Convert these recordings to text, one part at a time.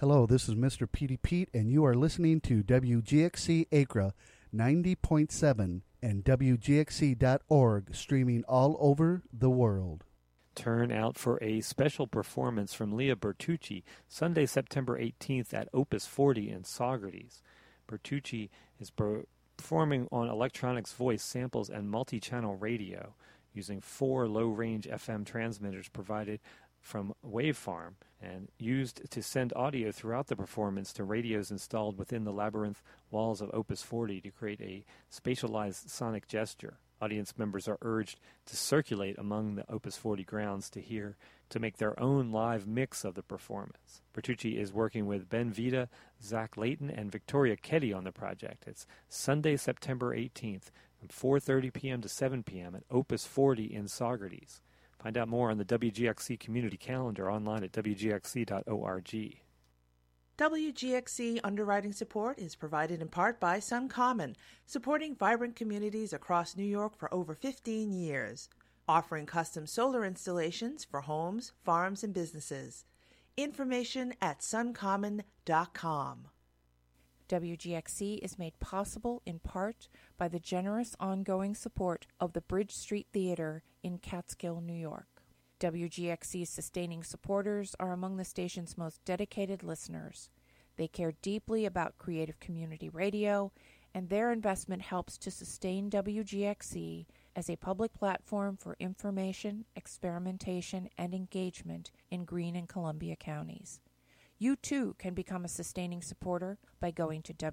Hello, this is Mr. Petey Pete, and you are listening to WGXC Acra 90.7 and WGXC.org, streaming all over the world. Turn out for a special performance from Leah Bertucci, Sunday, September 18th at Opus 40 in Saugerties. Bertucci is performing on electronics voice samples and multi-channel radio using 4 low-range FM transmitters provided from Wavefarm and used to send audio throughout the performance to radios installed within the labyrinth walls of Opus 40 to create a spatialized sonic gesture. Audience members are urged to circulate among the Opus 40 grounds to make their own live mix of the performance. Bertucci is working with Ben Vita, Zach Layton, and Victoria Keddy on the project. It's Sunday, September 18th from 4:30 p.m. to 7 p.m. at Opus 40 in Saugerties. Find out more on the WGXC community calendar online at wgxc.org. WGXC underwriting support is provided in part by SunCommon, supporting vibrant communities across New York for over 15 years, offering custom solar installations for homes, farms, and businesses. Information at suncommon.com. WGXC is made possible in part by the generous ongoing support of the Bridge Street Theater in Catskill, New York. WGXC's sustaining supporters are among the station's most dedicated listeners. They care deeply about creative community radio, and their investment helps to sustain WGXC as a public platform for information, experimentation, and engagement in Greene and Columbia counties. You too can become a sustaining supporter by going to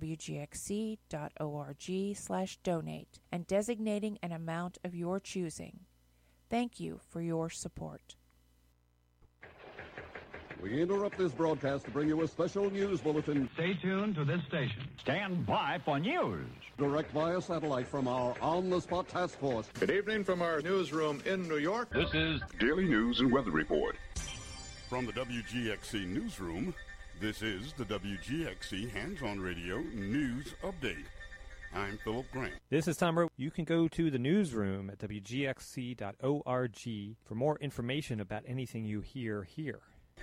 wgxc.org/donate and designating an amount of your choosing. Thank you for your support. We interrupt this broadcast to bring you a special news bulletin. Stay tuned to this station. Stand by for news. Direct via satellite from our on-the-spot task force. Good evening from our newsroom in New York. This is Daily News and Weather Report. From the WGXC Newsroom, this is the WGXC Hands-On Radio News Update. I'm Philip Grant. This is Tom Rowe. You can go to the newsroom at wgxc.org for more information about anything you hear here.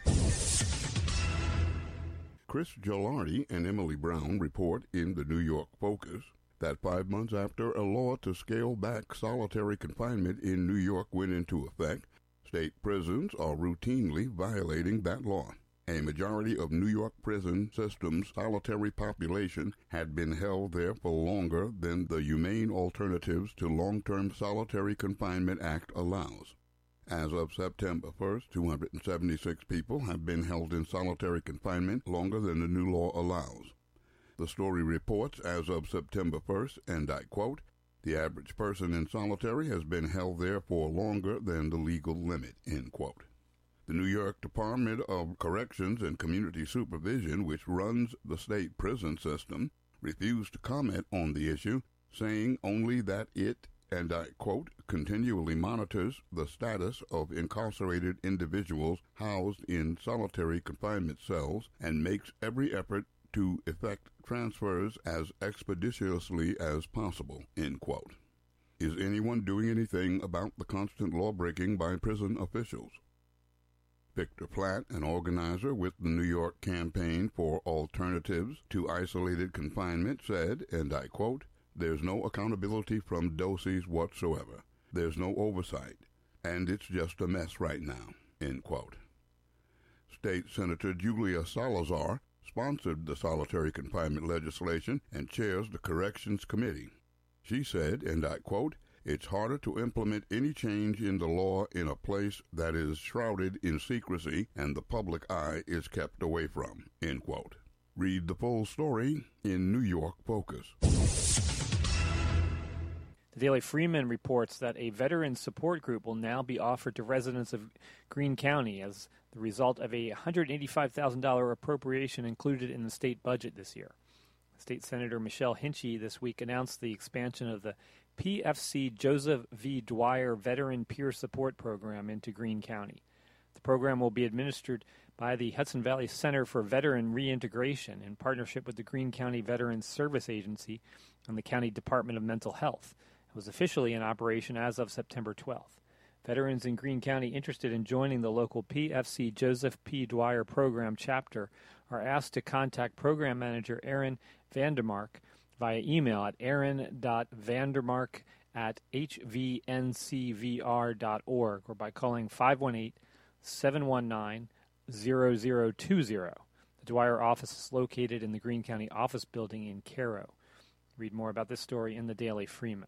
Chris Gilardi and Emily Brown report in the New York Focus that 5 months after a law to scale back solitary confinement in New York went into effect, state prisons are routinely violating that law. A majority of New York prison system's solitary population had been held there for longer than the Humane Alternatives to Long-Term Solitary Confinement Act allows. As of September 1st, 276 people have been held in solitary confinement longer than the new law allows. The story reports as of September 1st, and I quote, "The average person in solitary has been held there for longer than the legal limit," end quote. The New York Department of Corrections and Community Supervision, which runs the state prison system, refused to comment on the issue, saying only that it, and I quote, "continually monitors the status of incarcerated individuals housed in solitary confinement cells and makes every effort to effect transfers as expeditiously as possible," end quote. Is anyone doing anything about the constant law-breaking by prison officials? Victor Platt, an organizer with the New York Campaign for Alternatives to Isolated Confinement, said, and I quote, "There's no accountability from DOCES whatsoever. There's no oversight, and it's just a mess right now," end quote. State Senator Julia Salazar sponsored the solitary confinement legislation and chairs the Corrections Committee. She said, and I quote, "It's harder to implement any change in the law in a place that is shrouded in secrecy and the public eye is kept away from," end quote. Read the full story in New York Focus. The Daily Freeman reports that a veteran support group will now be offered to residents of Greene County as the result of a $185,000 appropriation included in the state budget this year. State Senator Michelle Hinchey this week announced the expansion of the PFC Joseph V. Dwyer Veteran Peer Support Program into Greene County. The program will be administered by the Hudson Valley Center for Veteran Reintegration in partnership with the Greene County Veterans Service Agency and the County Department of Mental Health. It was officially in operation as of September 12th. Veterans in Greene County interested in joining the local PFC Joseph P. Dwyer program chapter are asked to contact Program Manager Aaron Vandermark via email at aaron.vandermark@hvncvr.org or by calling 518-719-0020. The Dwyer office is located in the Greene County Office Building in Cairo. Read more about this story in the Daily Freeman.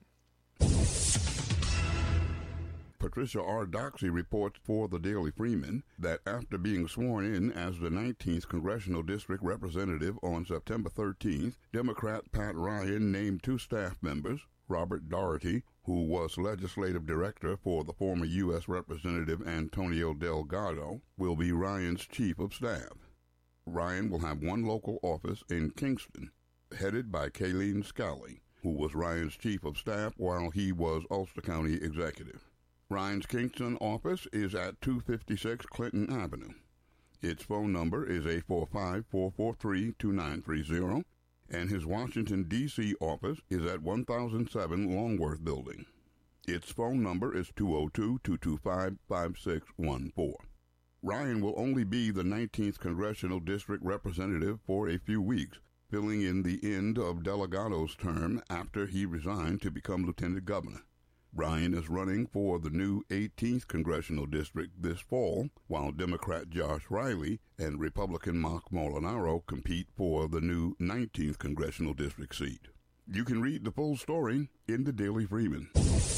Patricia R. Doxey reports for the Daily Freeman that after being sworn in as the 19th Congressional District Representative on September 13th, Democrat Pat Ryan named 2 staff members, Robert Doherty, who was legislative director for the former U.S. Representative Antonio Delgado, will be Ryan's chief of staff. Ryan will have one local office in Kingston, headed by Kayleen Scally, who was Ryan's chief of staff while he was Ulster County executive. Ryan's Kingston office is at 256 Clinton Avenue. Its phone number is 845-443-2930, and his Washington, D.C. office is at 1007 Longworth Building. Its phone number is 202-225-5614. Ryan will only be the 19th Congressional District Representative for a few weeks, filling in the end of Delgado's term after he resigned to become Lieutenant Governor. Ryan is running for the new 18th Congressional District this fall, while Democrat Josh Riley and Republican Mark Molinaro compete for the new 19th Congressional District seat. You can read the full story in the Daily Freeman.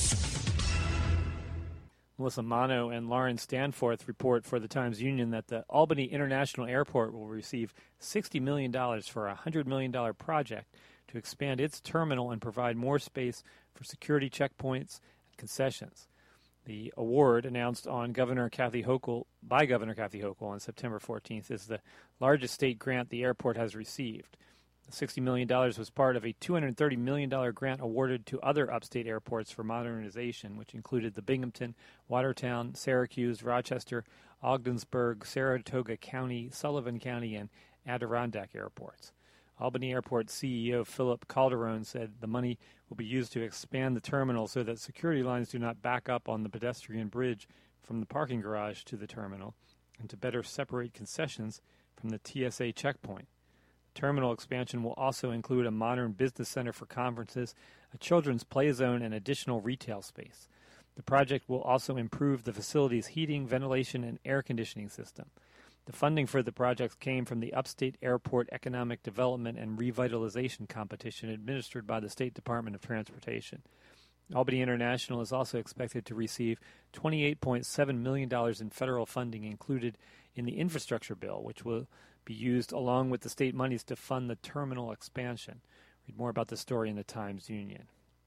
Melissa Mano and Lauren Stanforth report for the Times-Union that the Albany International Airport will receive $60 million for a $100 million project to expand its terminal and provide more space for security checkpoints and concessions. The award, announced on by Governor Kathy Hochul on September 14th, is the largest state grant the airport has received. The $60 million was part of a $230 million grant awarded to other upstate airports for modernization, which included the Binghamton, Watertown, Syracuse, Rochester, Ogdensburg, Saratoga County, Sullivan County, and Adirondack airports. Albany Airport CEO Philip Calderon said the money will be used to expand the terminal so that security lines do not back up on the pedestrian bridge from the parking garage to the terminal, and to better separate concessions from the TSA checkpoint. The terminal expansion will also include a modern business center for conferences, a children's play zone, and additional retail space. The project will also improve the facility's heating, ventilation, and air conditioning system. The funding for the project came from the Upstate Airport Economic Development and Revitalization Competition administered by the State Department of Transportation. Albany International is also expected to receive $28.7 million in federal funding included in the infrastructure bill, which will be used along with the state monies to fund the terminal expansion. Read more about this story in the Times-Union.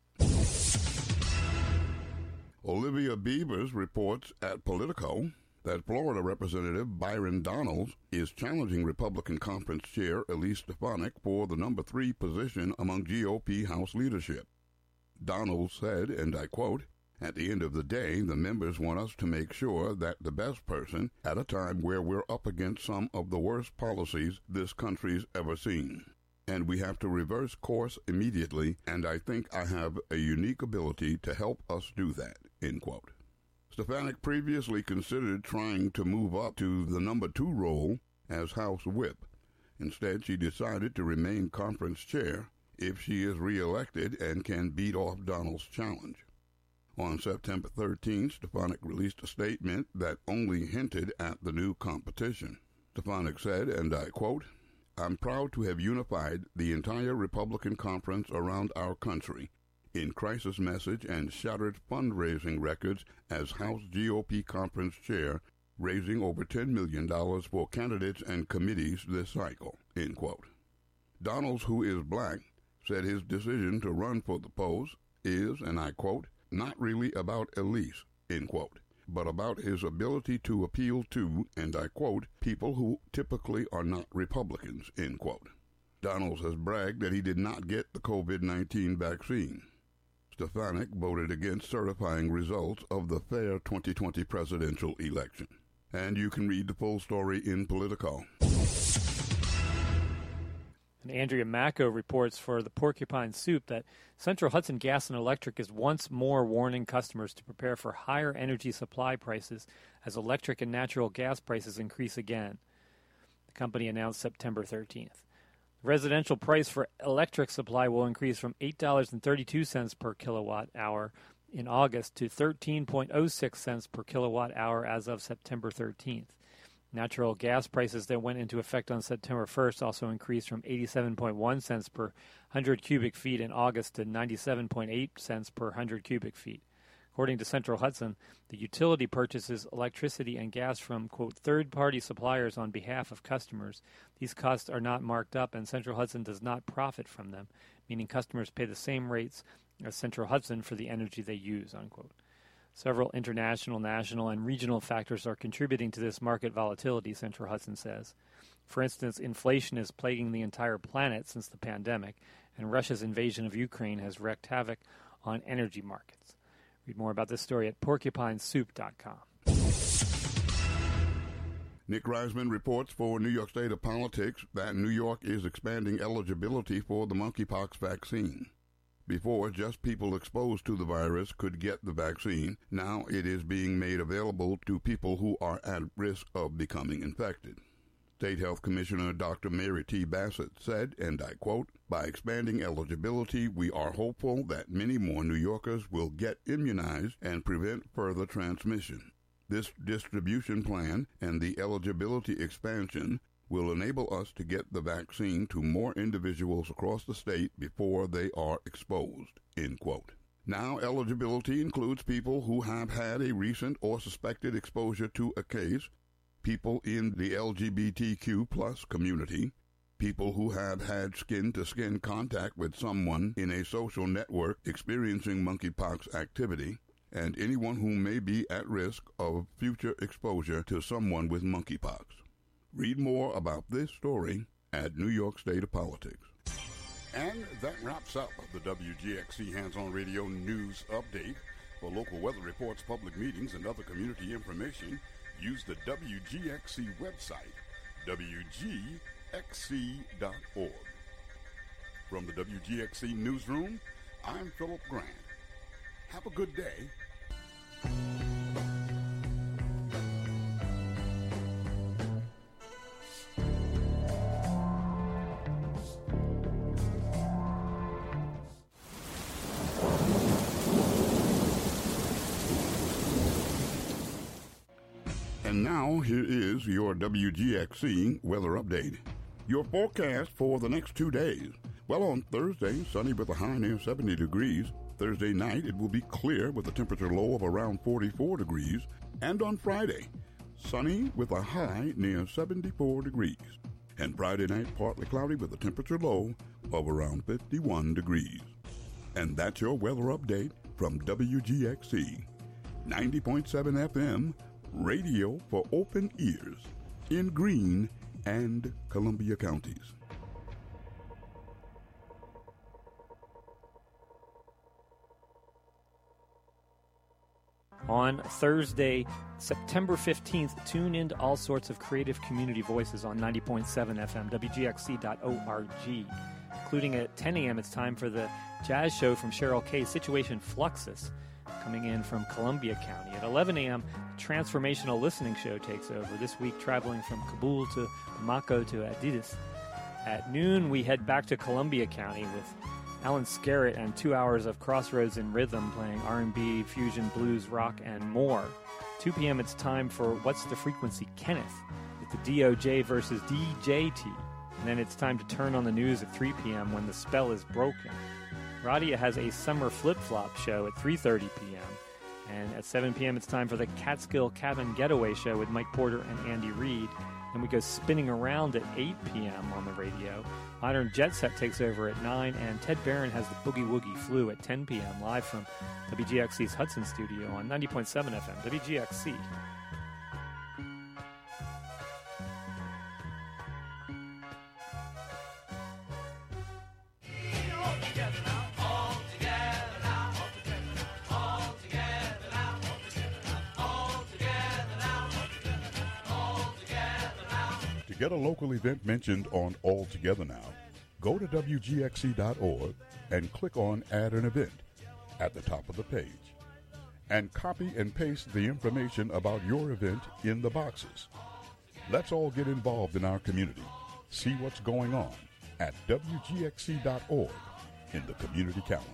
Olivia Beavers reports at Politico that Florida Representative Byron Donalds is challenging Republican Conference Chair Elise Stefanik for the number 3 position among GOP House leadership. Donalds said, and I quote, "At the end of the day, the members want us to make sure that the best person at a time where we're up against some of the worst policies this country's ever seen. And we have to reverse course immediately, and I think I have a unique ability to help us do that," end quote. Stefanik previously considered trying to move up to the number 2 role as House Whip. Instead, she decided to remain conference chair if she is reelected and can beat off Donald's challenge. On September 13th, Stefanik released a statement that only hinted at the new competition. Stefanik said, and I quote, "I'm proud to have unified the entire Republican conference around our country in crisis message and shattered fundraising records as House GOP conference chair, raising over $10 million for candidates and committees this cycle," end quote. Donalds, who is black, said his decision to run for the post is, and I quote, "not really about Elise," end quote, but about his ability to appeal to, and I quote, "people who typically are not Republicans," end quote. Donalds has bragged that he did not get the COVID-19 vaccine. Stefanik voted against certifying results of the fair 2020 presidential election. And you can read the full story in Politico. And Andrea Macco reports for the Porcupine Soup that Central Hudson Gas and Electric is once more warning customers to prepare for higher energy supply prices as electric and natural gas prices increase again. the company announced September 13th. The residential price for electric supply will increase from $8.32 per kilowatt hour in August to 13.06 cents per kilowatt hour as of September 13th. Natural gas prices that went into effect on September 1st also increased from 87.1 cents per 100 cubic feet in August to 97.8 cents per 100 cubic feet. According to Central Hudson, the utility purchases electricity and gas from, quote, third-party suppliers on behalf of customers. These costs are not marked up, and Central Hudson does not profit from them, meaning customers pay the same rates as Central Hudson for the energy they use, unquote. Several international, national, and regional factors are contributing to this market volatility, Central Hudson says. For instance, inflation is plaguing the entire planet since the pandemic, and Russia's invasion of Ukraine has wreaked havoc on energy markets. Read more about this story at porcupinesoup.com. Nick Reisman reports for New York State of Politics that New York is expanding eligibility for the monkeypox vaccine. Before, just people exposed to the virus could get the vaccine. Now it is being made available to people who are at risk of becoming infected. State Health Commissioner Dr. Mary T. Bassett said, and I quote, "By expanding eligibility, we are hopeful that many more New Yorkers will get immunized and prevent further transmission. This distribution plan and the eligibility expansion will enable us to get the vaccine to more individuals across the state before they are exposed," end quote. Now, eligibility includes people who have had a recent or suspected exposure to a case, people in the LGBTQ plus community, people who have had skin-to-skin contact with someone in a social network experiencing monkeypox activity, and anyone who may be at risk of future exposure to someone with monkeypox. Read more about this story at New York State of Politics. And that wraps up the WGXC Hands-On Radio News Update. For local weather reports, public meetings, and other community information, use the WGXC website, WGXC.org. From the WGXC Newsroom, I'm Philip Grant. Have a good day. And now, here is your WGXC weather update. Your forecast for the next 2 days. Well, on Thursday, sunny with a high near 70 degrees. Thursday night, it will be clear with a temperature low of around 44 degrees. And on Friday, sunny with a high near 74 degrees. And Friday night, partly cloudy with a temperature low of around 51 degrees. And that's your weather update from WGXC 90.7 FM, radio for open ears in Greene and Columbia counties. On Thursday, September 15th, tune into all sorts of creative community voices on 90.7 FM, WGXC.org. Including at 10 a.m., it's time for the jazz show from Cheryl Kay, Situation Fluxus, coming in from Columbia County. At 11 a.m., Transformational Listening Show takes over, this week traveling from Kabul to Bamako to Addis. At noon, we head back to Columbia County with Alan Scarrett and 2 hours of Crossroads in Rhythm playing R&B, fusion, blues, rock, and more. 2 p.m. it's time for What's the Frequency, Kenneth, with the DOJ versus DJT. And then it's time to turn on the news at 3 p.m. when the spell is broken. Radia has a summer flip-flop show at 3:30 p.m. And at 7 p.m. it's time for the Catskill Cabin Getaway Show with Mike Porter and Andy Reid. And we go spinning around at 8 p.m. on the radio. Modern Jet Set takes over at 9, and Ted Barron has the Boogie Woogie Flu at 10 p.m. live from WGXC's Hudson studio on 90.7 FM, WGXC. To get a local event mentioned on All Together Now, go to WGXC.org and click on Add an Event at the top of the page. And copy and paste the information about your event in the boxes. Let's all get involved in our community. See what's going on at WGXC.org in the community calendar.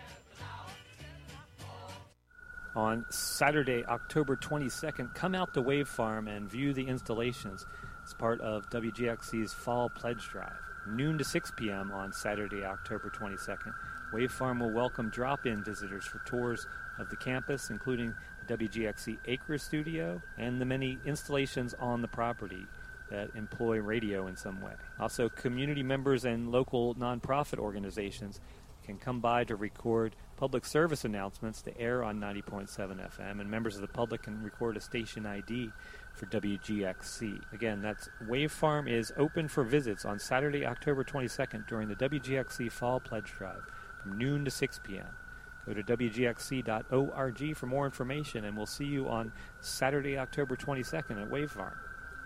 On Saturday, October 22nd, come out to Wave Farm and view the installations as part of WGXC's Fall Pledge Drive. Noon to 6 p.m. on Saturday, October 22nd, Wave Farm will welcome drop-in visitors for tours of the campus, including the WGXC Acre Studio and the many installations on the property that employ radio in some way. Also, community members and local nonprofit organizations can come by to record public service announcements to air on 90.7 FM, and members of the public can record a station ID for WGXC. Again, that's Wave Farm is open for visits on Saturday, October 22nd during the WGXC Fall Pledge Drive from noon to 6 p.m. Go to WGXC.org for more information, and we'll see you on Saturday, October 22nd at Wave Farm.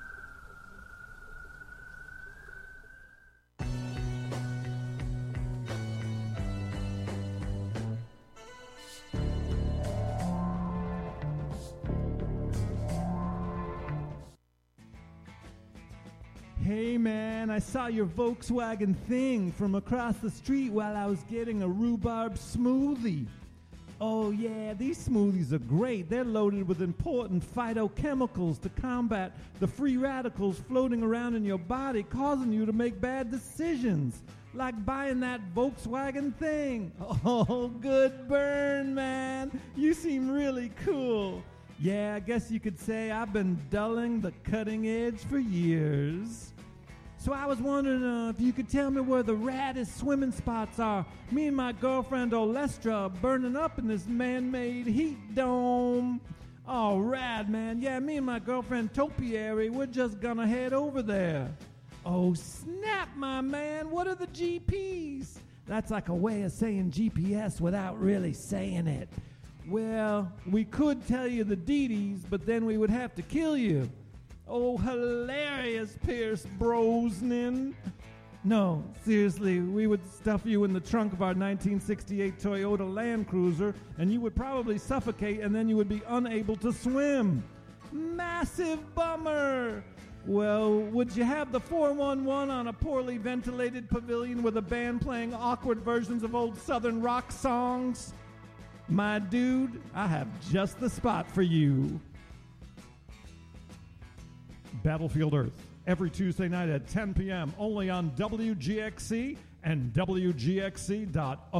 Hey man, I saw your Volkswagen thing from across the street while I was getting a rhubarb smoothie. Oh yeah, these smoothies are great. They're loaded with important phytochemicals to combat the free radicals floating around in your body, causing you to make bad decisions. Like buying that Volkswagen thing. Oh, good burn, man. You seem really cool. Yeah, I guess you could say I've been dulling the cutting edge for years. So I was wondering if you could tell me where the raddest swimming spots are. Me and my girlfriend Olestra are burning up in this man-made heat dome. Oh, rad, man. Yeah, me and my girlfriend Topiary, we're just gonna head over there. Oh, snap, my man. What are the GPs? That's like a way of saying GPS without really saying it. Well, we could tell you the DDs, but then we would have to kill you. Oh, hilarious, Pierce Brosnan. No, seriously, we would stuff you in the trunk of our 1968 Toyota Land Cruiser, and you would probably suffocate, and then you would be unable to swim. Massive bummer. Well, would you have the 411 on a poorly ventilated pavilion with a band playing awkward versions of old Southern rock songs? My dude, I have just the spot for you. Battlefield Earth, every Tuesday night at 10 p.m., only on WGXC and WGXC.org.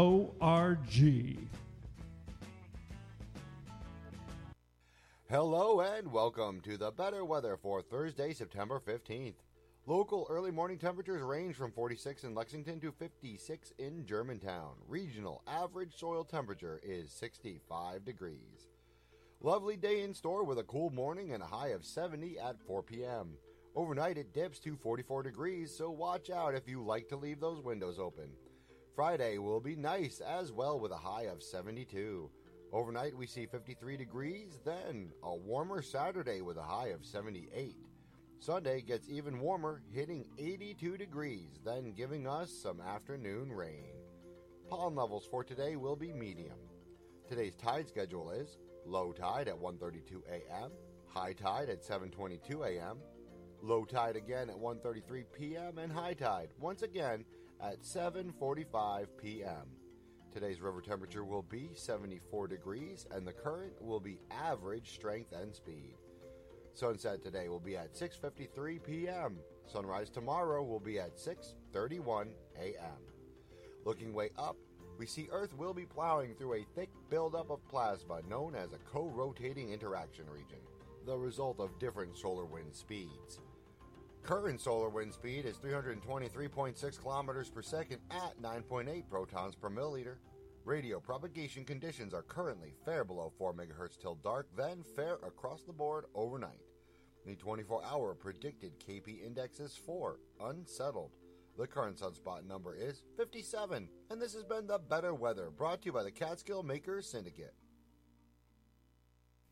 Hello and welcome to the better weather for Thursday, September 15th. Local early morning temperatures range from 46 in Lexington to 56 in Germantown. Regional average soil temperature is 65 degrees. Lovely day in store with a cool morning and a high of 70 at 4 p.m. Overnight it dips to 44 degrees, so watch out if you like to leave those windows open. Friday will be nice as well with a high of 72. Overnight we see 53 degrees, then a warmer Saturday with a high of 78. Sunday gets even warmer, hitting 82 degrees, then giving us some afternoon rain. Pollen levels for today will be medium. Today's tide schedule is low tide at 1:32 a.m., high tide at 7:22 a.m., low tide again at 1:33 p.m., and high tide once again at 7:45 p.m. Today's river temperature will be 74 degrees, and the current will be average strength and speed. Sunset today will be at 6:53 p.m. Sunrise tomorrow will be at 6:31 a.m. Looking way up, we see Earth will be plowing through a thick buildup of plasma known as a co-rotating interaction region, the result of different solar wind speeds. Current solar wind speed is 323.6 kilometers per second at 9.8 protons per milliliter. Radio propagation conditions are currently fair below 4 megahertz till dark, then fair across the board overnight. The 24-hour predicted KP index is 4, unsettled. The current sunspot number is 57, and this has been the Better Weather, brought to you by the Catskill Makers Syndicate.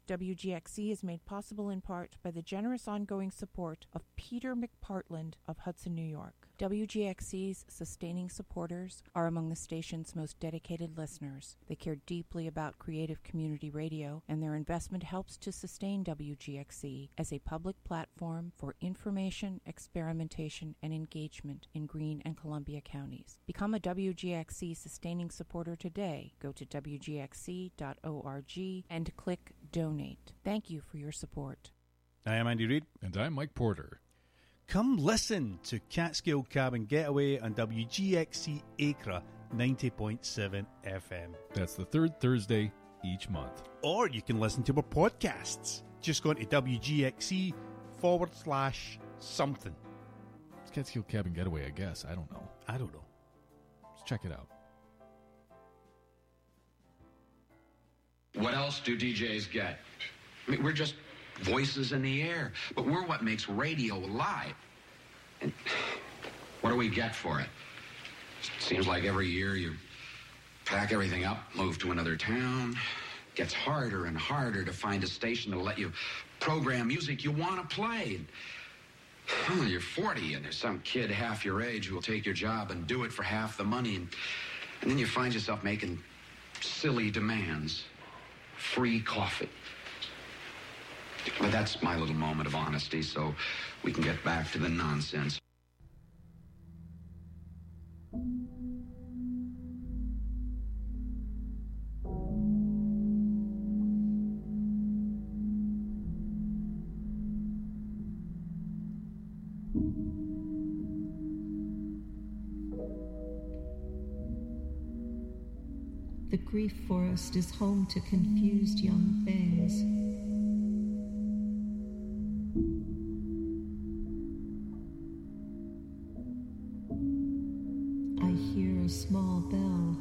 WGXC is made possible in part by the generous ongoing support of Peter McPartland of Hudson, New York. WGXC's sustaining supporters are among the station's most dedicated listeners. They care deeply about creative community radio, and their investment helps to sustain WGXC as a public platform for information, experimentation, and engagement in Greene and Columbia counties. Become a WGXC sustaining supporter today. Go to WGXC.org and click Donate. Thank you for your support. I am Andy Reid. And I'm Mike Porter. Come listen to Catskill Cabin Getaway on WGXC Acra 90.7 FM. That's the third Thursday each month. Or you can listen to our podcasts. Just go to WGXC/something. It's Catskill Cabin Getaway, I guess. I don't know. Let's check it out. What else do DJs get? I mean, we're just voices in the air, but we're what makes radio alive. And what do we get for it? Seems like every year you pack everything up, move to another town. It gets harder and harder to find a station that'll let you program music you want to play. And, you're 40 and there's some kid half your age who will take your job and do it for half the money. And then you find yourself making silly demands. Free coffee. But that's my little moment of honesty, so we can get back to the nonsense. The grief forest is home to confused young things. I hear a small bell.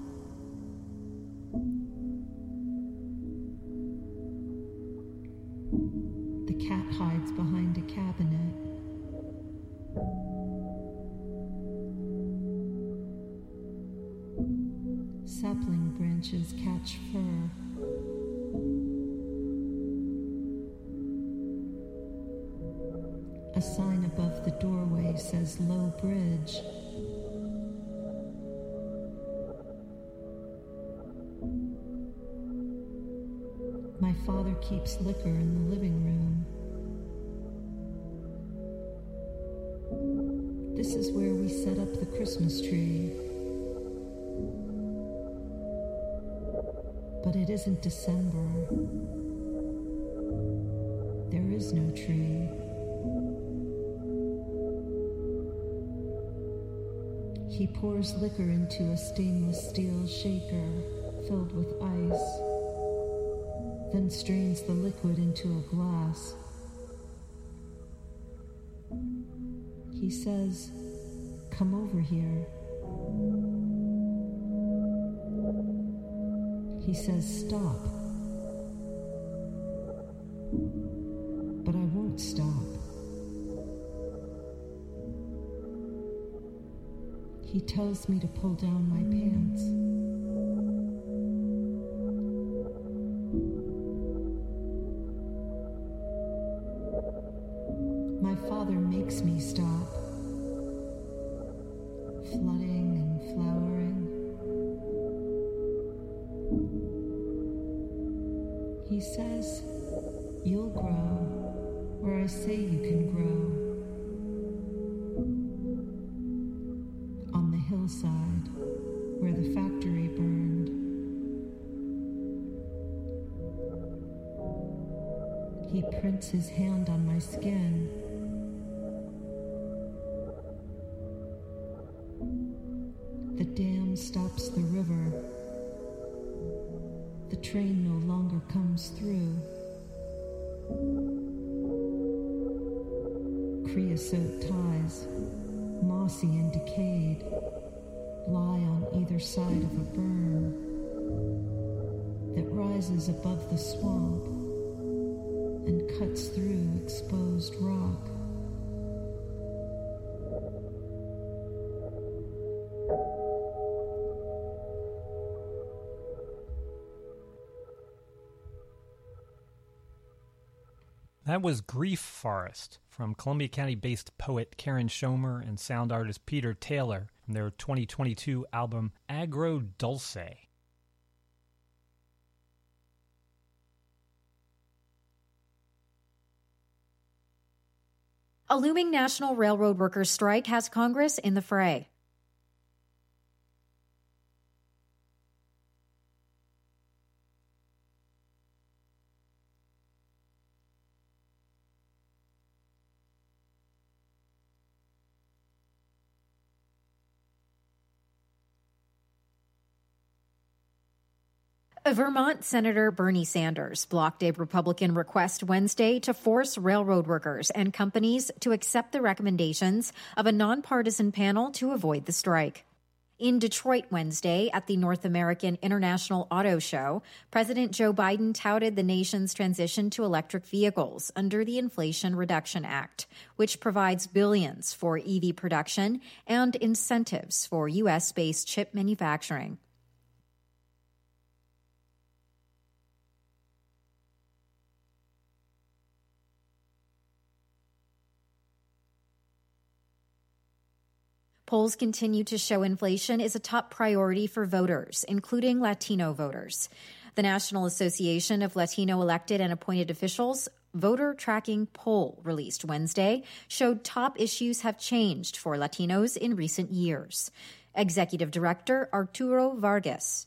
The cat hides behind a cabinet. Sapling branches catch fur. A sign above the doorway says Low Bridge. My father keeps liquor in the living room. This is where we set up the Christmas tree. But it isn't December. There is no tree. He pours liquor into a stainless steel shaker filled with ice, then strains the liquid into a glass. He says, "Come over here." He says, "Stop." But I won't stop. He tells me to pull down my pants. My father makes me stop. Flooding and flowering. He says, "You'll grow where I say you can grow." On the hillside where the factory burned. He prints his hand on my skin. The dam stops the river. The train no longer comes through. Creosote ties, mossy and decayed, lie on either side of a berm that rises above the swamp and cuts through exposed rock. That was Grief Forest from Columbia County-based poet Karen Schomer and sound artist Peter Taylor from their 2022 album Agro Dulce. A looming national railroad workers' strike has Congress in the fray. Vermont Senator Bernie Sanders blocked a Republican request Wednesday to force railroad workers and companies to accept the recommendations of a nonpartisan panel to avoid the strike. In Detroit Wednesday at the North American International Auto Show, President Joe Biden touted the nation's transition to electric vehicles under the Inflation Reduction Act, which provides billions for EV production and incentives for U.S.-based chip manufacturing. Polls continue to show inflation is a top priority for voters, including Latino voters. The National Association of Latino Elected and Appointed Officials voter tracking poll released Wednesday showed top issues have changed for Latinos in recent years. Executive Director Arturo Vargas.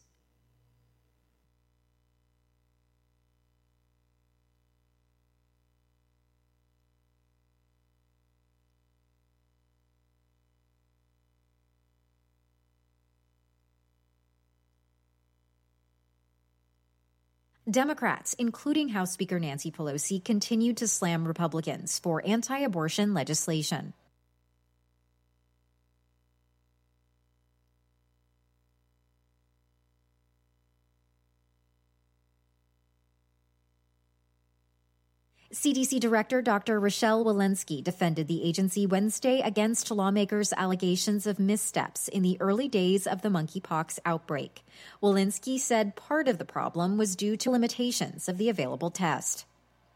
Democrats, including House Speaker Nancy Pelosi, continued to slam Republicans for anti-abortion legislation. CDC Director Dr. Rochelle Walensky defended the agency Wednesday against lawmakers' allegations of missteps in the early days of the monkeypox outbreak. Walensky said part of the problem was due to limitations of the available test.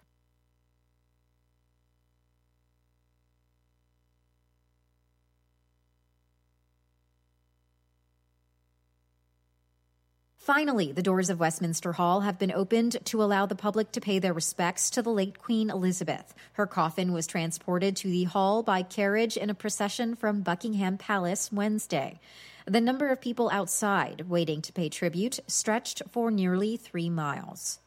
Finally, the doors of Westminster Hall have been opened to allow the public to pay their respects to the late Queen Elizabeth. Her coffin was transported to the hall by carriage in a procession from Buckingham Palace Wednesday. The number of people outside waiting to pay tribute stretched for nearly 3 miles.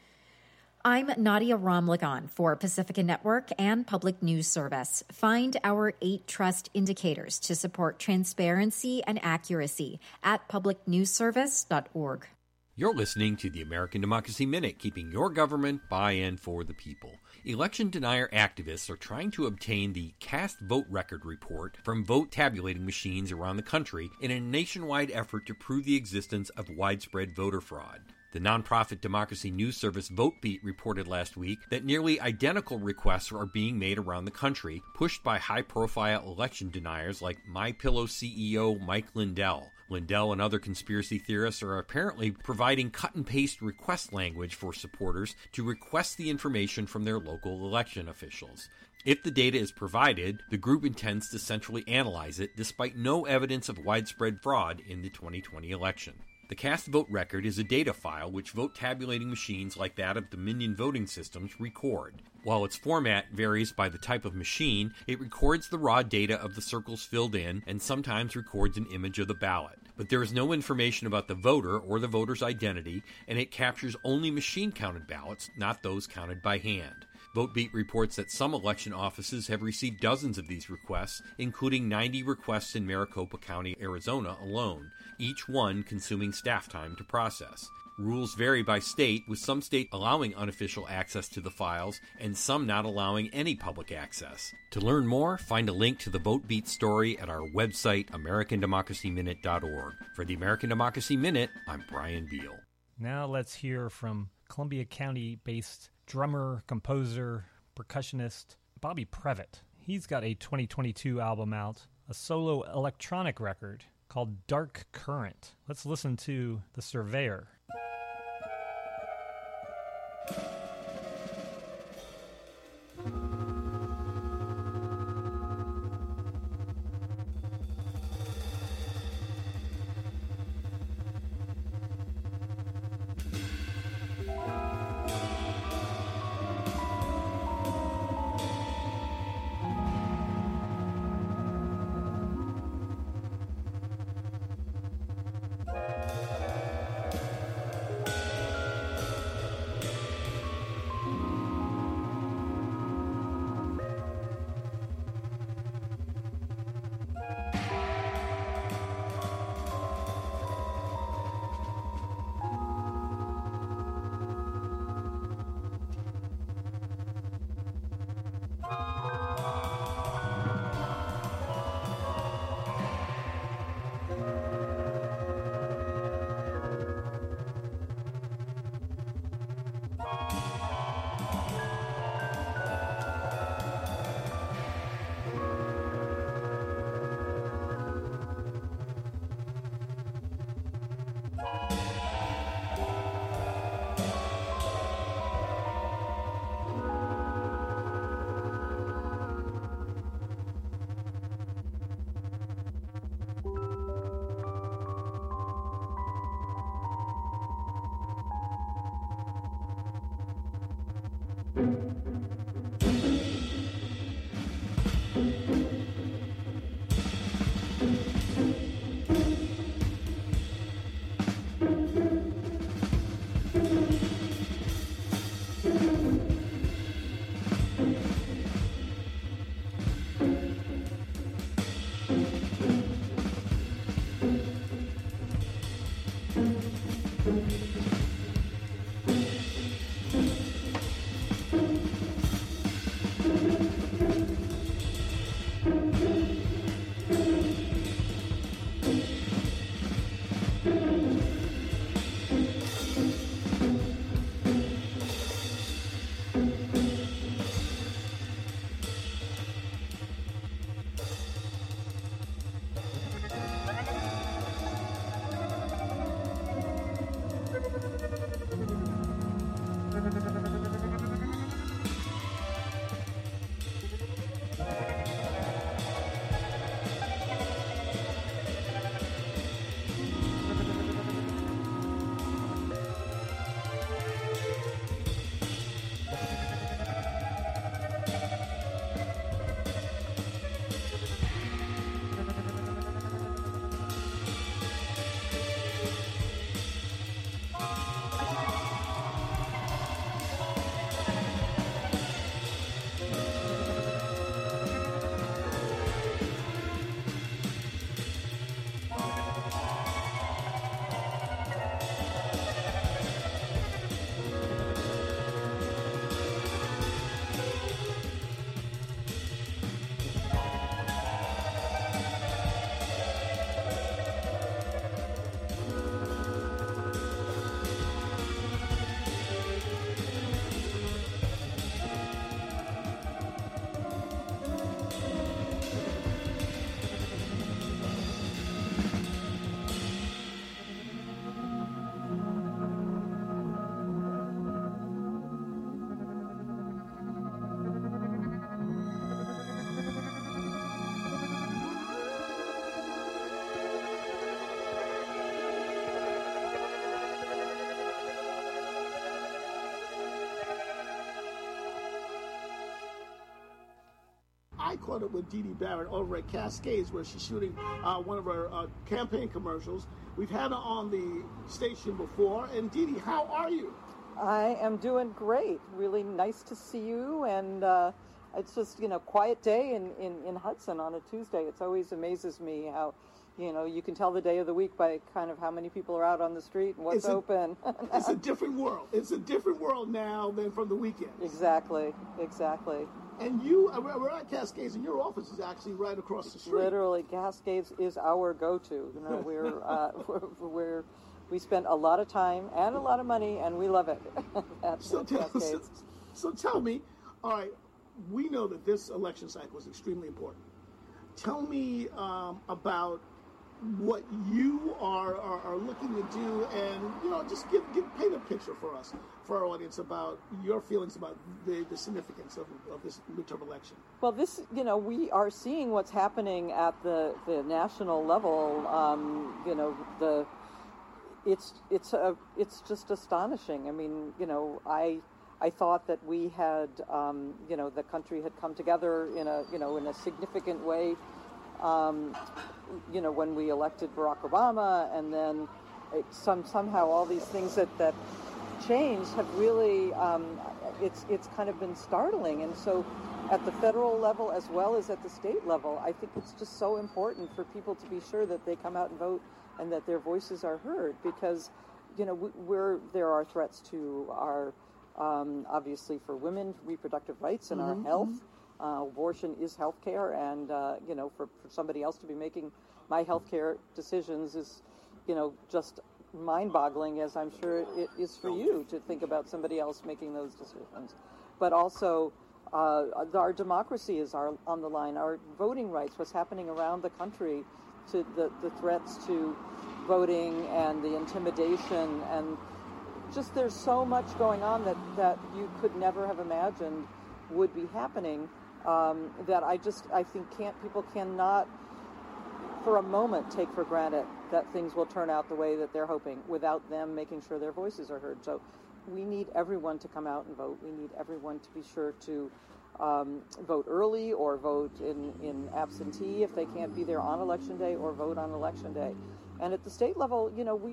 I'm Nadia Ramlagan for Pacifica Network and Public News Service. Find our 8 trust indicators to support transparency and accuracy at publicnewsservice.org. You're listening to the American Democracy Minute, keeping your government by and for the people. Election denier activists are trying to obtain the cast vote record report from vote tabulating machines around the country in a nationwide effort to prove the existence of widespread voter fraud. The nonprofit democracy news service VoteBeat reported last week that nearly identical requests are being made around the country, pushed by high-profile election deniers like MyPillow CEO Mike Lindell. Lindell and other conspiracy theorists are apparently providing cut-and-paste request language for supporters to request the information from their local election officials. If the data is provided, the group intends to centrally analyze it, despite no evidence of widespread fraud in the 2020 election. The cast vote record is a data file which vote tabulating machines like that of Dominion voting systems record. While its format varies by the type of machine, it records the raw data of the circles filled in and sometimes records an image of the ballot. But there is no information about the voter or the voter's identity, and it captures only machine-counted ballots, not those counted by hand. VoteBeat reports that some election offices have received dozens of these requests, including 90 requests in Maricopa County, Arizona alone, each one consuming staff time to process. Rules vary by state, with some states allowing unofficial access to the files and some not allowing any public access. To learn more, find a link to the VoteBeat story at our website, AmericanDemocracyMinute.org. For the American Democracy Minute, I'm Brian Beal. Now let's hear from Columbia County-based drummer, composer, percussionist Bobby Previtt. He's got a 2022 album out, a solo electronic record called Dark Current. Let's listen to The Surveyor. I caught up with Dee Dee Barrett over at Cascades, where she's shooting one of her campaign commercials. We've had her on the station before. And Dee Dee, how are you? I am doing great. Really nice to see you. And it's just, quiet day in Hudson on a Tuesday. It always amazes me how, you can tell the day of the week by kind of how many people are out on the street and what's open. It's a different world. It's a different world now than from the weekend. Exactly. And we're at Cascades, and your office is actually right across the street. Literally, Cascades is our go-to. We spend a lot of time and a lot of money, and we love it at Cascades. So tell me, all right, we know that this election cycle is extremely important. Tell me about what you are looking to do, and just paint a picture for us, for our audience, about your feelings about the significance of this midterm election. Well, this, we are seeing what's happening at the national level. It's just astonishing. I mean, I thought that we had, the country had come together in a significant way. When we elected Barack Obama, and then somehow all these things that changed have really, it's kind of been startling. And so at the federal level as well as at the state level, I think it's just so important for people to be sure that they come out and vote and that their voices are heard, because, there are threats to our, obviously for women, reproductive rights and our health. Abortion is health care, and, for somebody else to be making my health care decisions is, just mind-boggling, as I'm sure it is for you to think about somebody else making those decisions. But also, our democracy is on the line, our voting rights, what's happening around the country, to the threats to voting and the intimidation, and just there's so much going on that you could never have imagined would be happening. That I think people cannot for a moment take for granted that things will turn out the way that they're hoping without them making sure their voices are heard. So we need everyone to come out and vote. We need everyone to be sure to vote early or vote in absentee if they can't be there on election day, or vote on election day. And at the state level,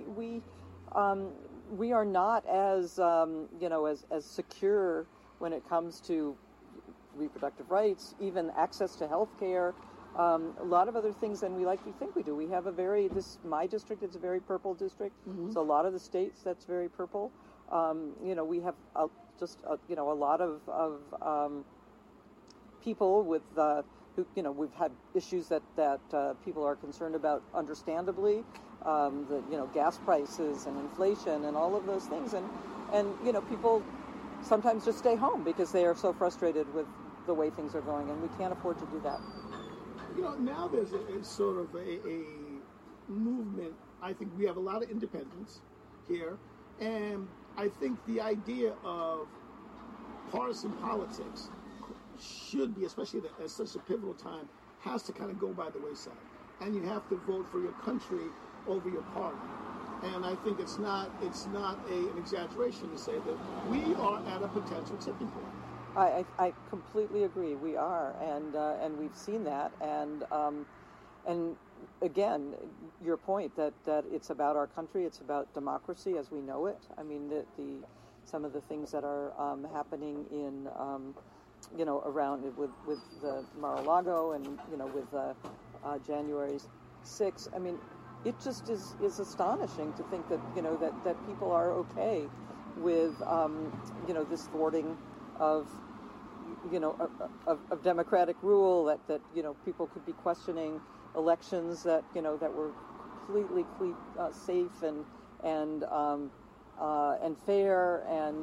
we are not as as secure when it comes to reproductive rights, even access to health care, a lot of other things than we like to think we do. We have my district is a very purple district, so a lot of the states that's very purple. We have a lot of people with who, we've had issues that people are concerned about, understandably, the gas prices and inflation and all of those things, and people sometimes just stay home because they are so frustrated with the way things are going, and we can't afford to do that. Now there's a sort of a movement. I think we have a lot of independents here, and I think the idea of partisan politics should be, especially at such a pivotal time, has to kind of go by the wayside. And you have to vote for your country over your party. And I think it's not an exaggeration to say that we are at a potential tipping point. I completely agree. We are, and we've seen that, and again, your point that it's about our country, it's about democracy as we know it. I mean, some of the things that are happening in around with the Mar-a-Lago and with January 6th. I mean, it just is astonishing to think that that people are okay with this thwarting of democratic rule, that people could be questioning elections that that were completely safe and fair, and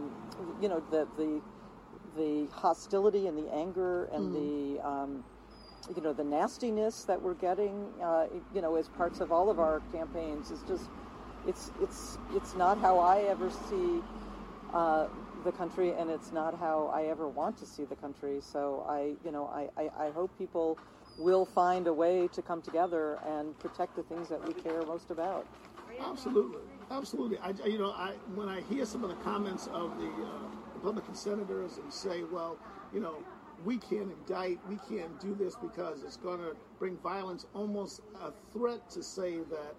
the hostility and the anger and the nastiness that we're getting as parts of all of our campaigns is just it's not how I ever see the country, and it's not how I ever want to see the country. So I hope people will find a way to come together and protect the things that we care most about. Absolutely. When I hear some of the comments of the Republican senators and say, well, we can't indict, we can't do this because it's going to bring violence, almost a threat to say that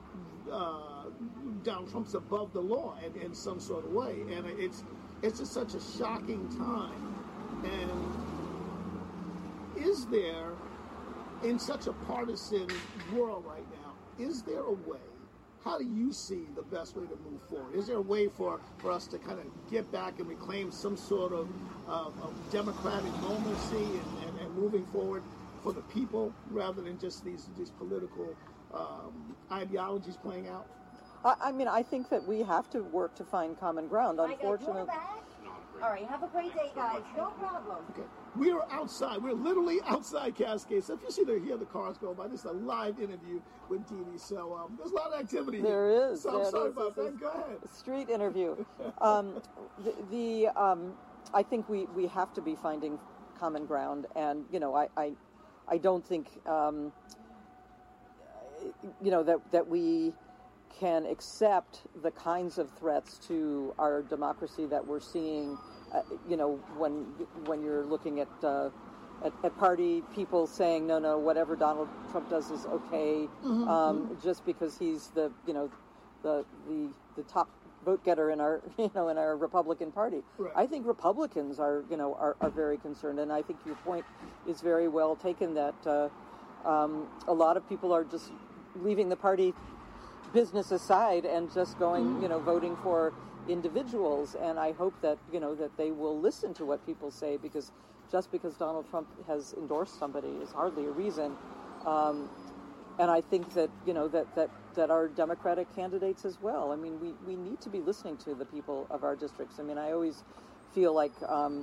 Donald Trump's above the law in some sort of way. And it's just such a shocking time. And is there, in such a partisan world right now, is there a way? How do you see the best way to move forward? Is there a way for us to kind of get back and reclaim some sort of democratic normalcy and moving forward for the people, rather than just these political ideologies playing out? I mean, I think that we have to work to find common ground. Unfortunately. All right, have a great day, guys. No problem. Okay. We are outside. We're literally outside Cascade. So if you hear the cars go by, this is a live interview with Dee Dee. So there's a lot of activity here. There is. So I'm sorry about that. Go ahead. Street interview. I think we have to be finding common ground, and I don't think that we can accept the kinds of threats to our democracy that we're seeing. When you're looking at party people saying no, whatever Donald Trump does is okay, just because he's the top vote getter in our in our Republican Party. Right. I think Republicans are very concerned, and I think your point is very well taken that a lot of people are just leaving the party business aside and just going voting for individuals, and I hope that that they will listen to what people say, because just because Donald Trump has endorsed somebody is hardly a reason. And I think that that our Democratic candidates as well. I mean, we need to be listening to the people of our districts. I mean, I always feel like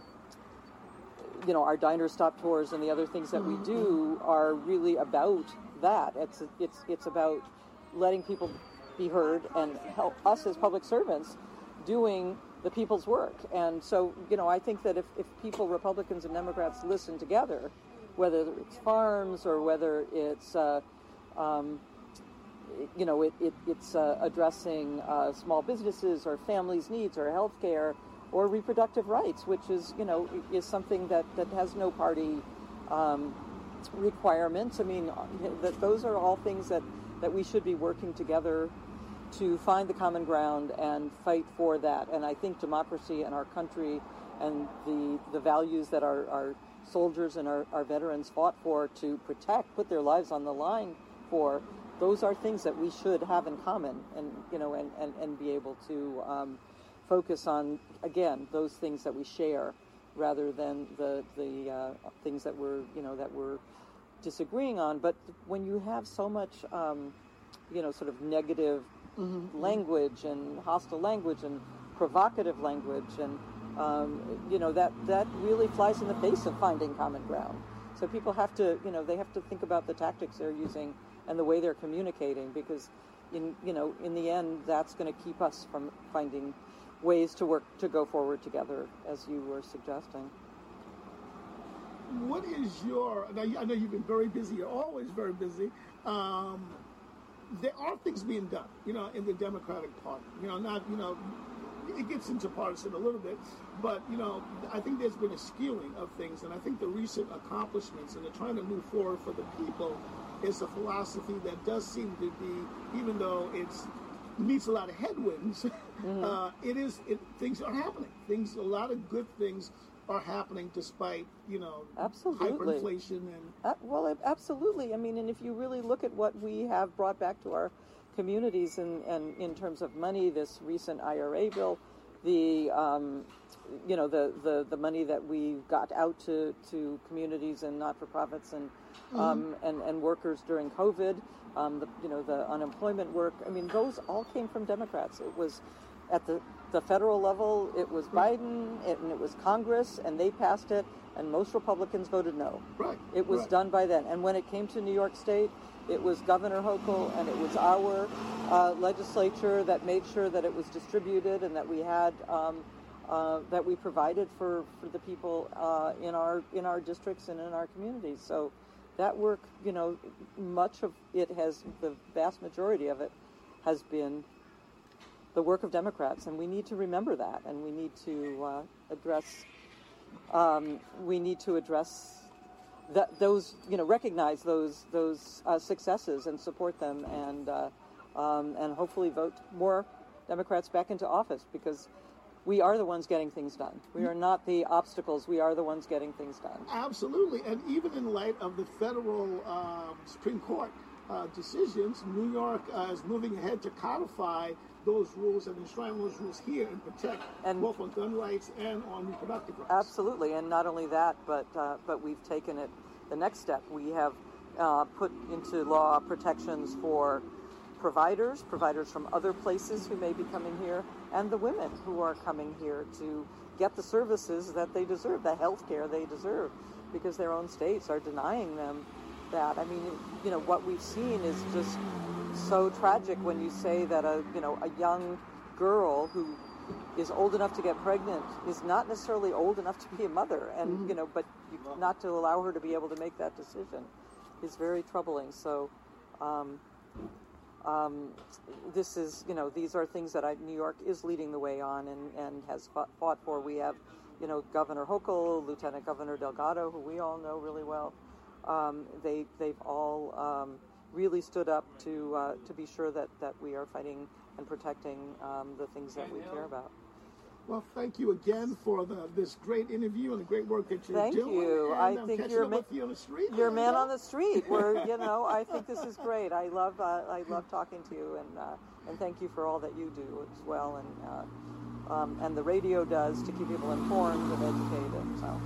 our diner stop tours and the other things that we do are really about that. It's about letting people be heard and help us as public servants doing the people's work. And so, I think that if people, Republicans and Democrats, listen together, whether it's farms or whether it's it's addressing small businesses or families' needs or health care or reproductive rights, which is something that has no party requirements. I mean, those are all things that we should be working together to find the common ground and fight for that. And I think democracy in our country and the values that our soldiers and our veterans fought for to protect, put their lives on the line for, those are things that we should have in common, and and be able to focus on, again, those things that we share rather than the things that we're disagreeing on. But when you have so much sort of negative language and hostile language and provocative language, and that really flies in the face of finding common ground. So people have to they have to think about the tactics they're using and the way they're communicating, because in the end, that's going to keep us from finding ways to go forward together, as you were suggesting. What is I know you've been very busy, you're always very busy. There are things being done, in the Democratic Party. It gets into partisan a little bit, but, I think there's been a skewing of things, and I think the recent accomplishments and the trying to move forward for the people is a philosophy that does seem to be, even though it meets a lot of headwinds, things are happening. A lot of good things are happening despite, absolutely, hyperinflation and... absolutely. I mean, and if you really look at what we have brought back to our communities and in terms of money, this recent IRA bill, the money that we got out to communities and not-for-profits and workers during COVID, the unemployment work. I mean, those all came from Democrats. It was at the federal level, it was Biden, and it was Congress, and they passed it, and most Republicans voted no. Right. It was done by then. And when it came to New York State, it was Governor Hochul, and it was our legislature that made sure that it was distributed and that we had that we provided for the people in our districts and in our communities. So that work, much of it the vast majority of it has been the work of Democrats, and we need to remember that, and we need to address those, recognize those successes and support them, and hopefully vote more Democrats back into office, because we are the ones getting things done. We are not the obstacles. We are the ones getting things done. Absolutely. And even in light of the federal Supreme Court decisions, New York is moving ahead to codify those rules and enshrine those rules here and protect both on gun rights and on reproductive rights. Absolutely. And not only that, but we've taken it the next step. We have put into law protections for providers from other places who may be coming here, and the women who are coming here to get the services that they deserve, the health care they deserve, because their own states are denying them that. I mean, what we've seen is just so tragic when you say that a young girl who is old enough to get pregnant is not necessarily old enough to be a mother, and but not to allow her to be able to make that decision is very troubling. So this is, these are things that New York is leading the way on and has fought for. We have, Governor Hochul, Lieutenant Governor Delgado, who we all know really well. They've all really stood up to be sure that we are fighting and protecting the things that we care about. Well, thank you again for this great interview and the great work that you're doing. Thank you. And I think you're on the street. You're a man on the street. I think this is great. I love talking to you, and thank you for all that you do as well, and the radio does to keep people informed and educated. So.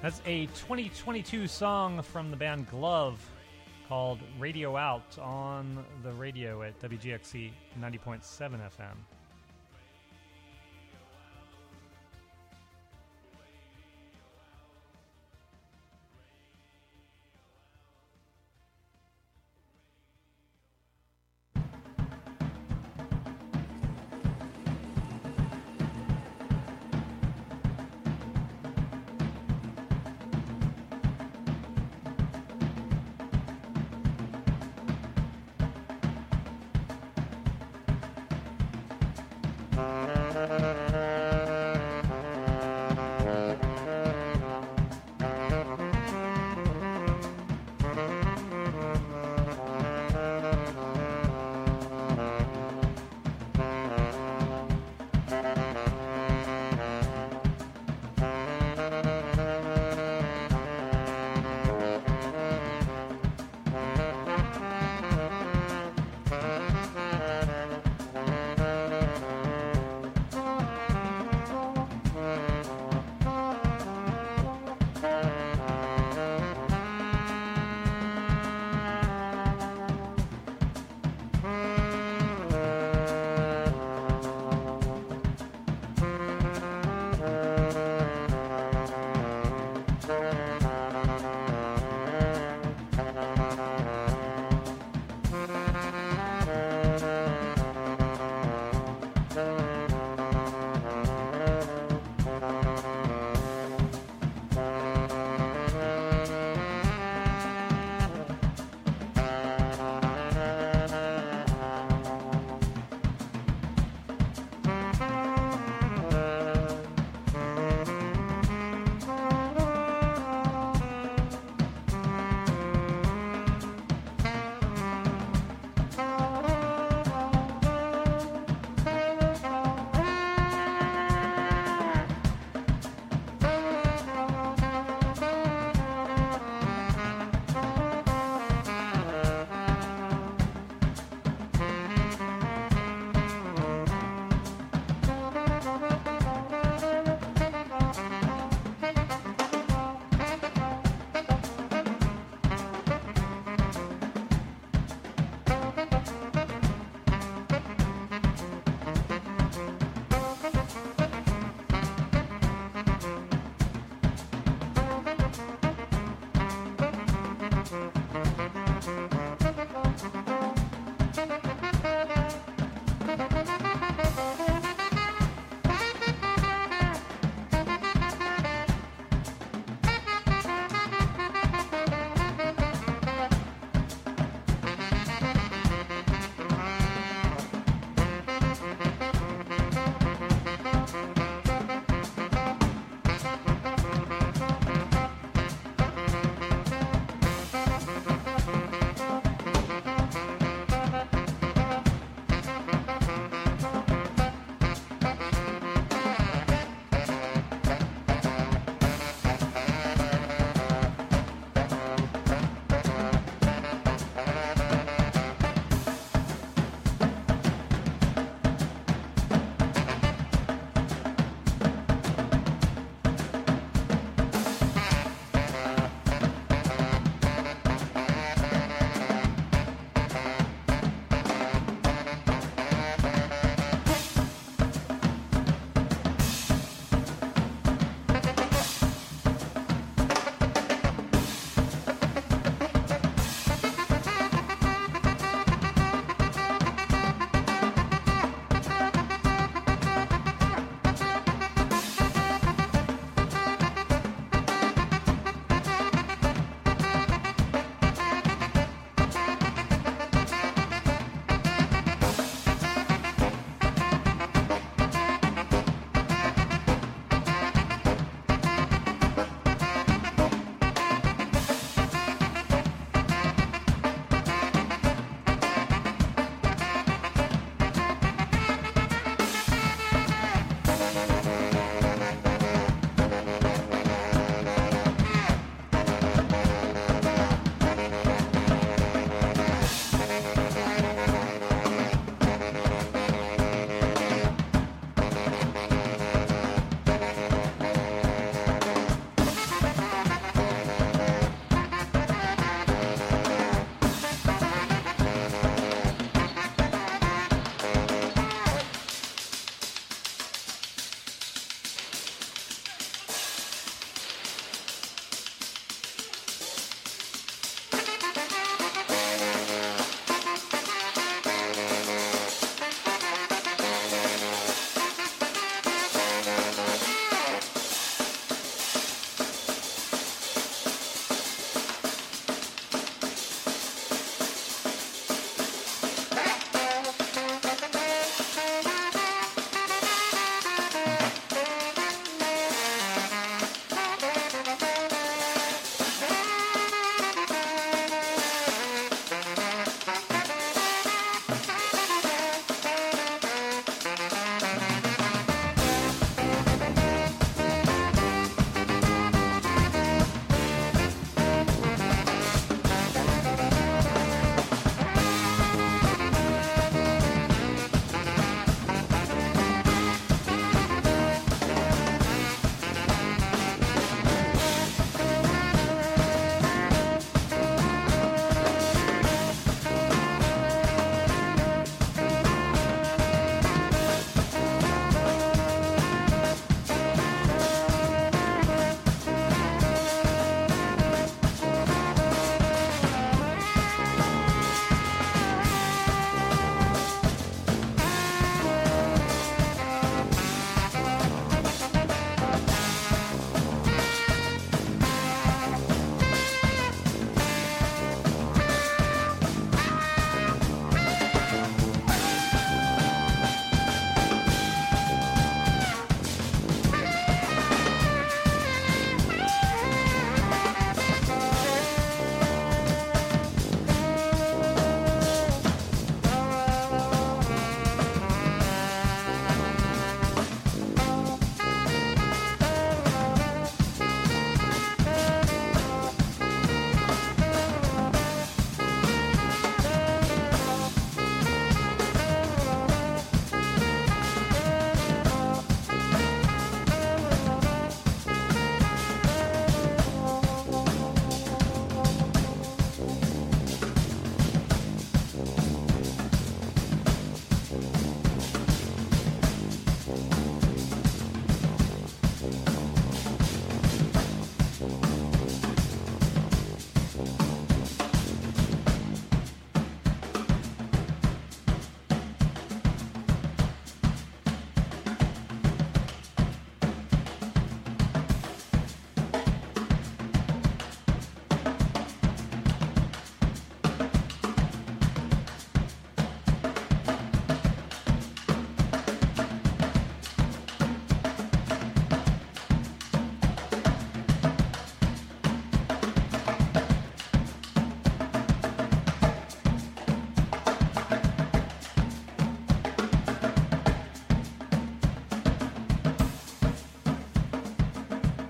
That's a 2022 song from the band Glove called Radio Out on the radio at WGXC 90.7 FM.